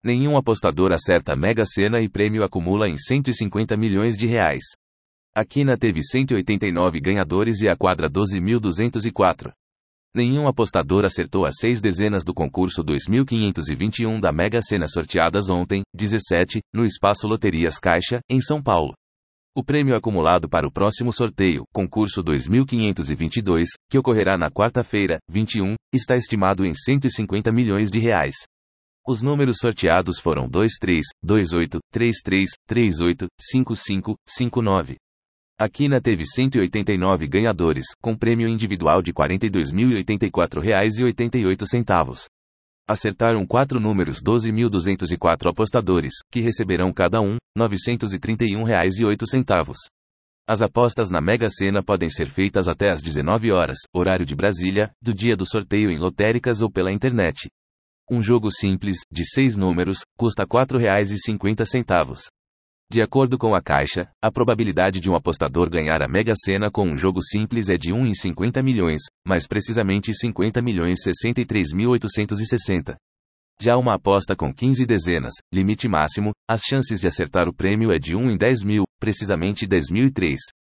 Nenhum apostador acerta a Mega Sena e prêmio acumula em R$150 milhões. A quina teve 189 ganhadores e a quadra 12.204. Nenhum apostador acertou as 6 dezenas do concurso 2521 da Mega Sena sorteadas ontem, 17, no Espaço Loterias Caixa, em São Paulo. O prêmio acumulado para o próximo sorteio, concurso 2522, que ocorrerá na quarta-feira, 21, está estimado em R$150 milhões. Os números sorteados foram 23, 28, 33, 38, 55, 59. A quina teve 189 ganhadores, com prêmio individual de R$ 42.084,88. Acertaram 4 números 12.204 apostadores, que receberão cada um, R$ 931,08. As apostas na Mega Sena podem ser feitas até às 19 horas, horário de Brasília, do dia do sorteio em lotéricas ou pela internet. Um jogo simples, de 6 números, custa R$ 4,50. De acordo com a Caixa, a probabilidade de um apostador ganhar a Mega Sena com um jogo simples é de 1 em 50 milhões, mais precisamente 50.063.860. Já uma aposta com 15 dezenas, limite máximo, as chances de acertar o prêmio é de 1 em 10 mil, precisamente 10.003.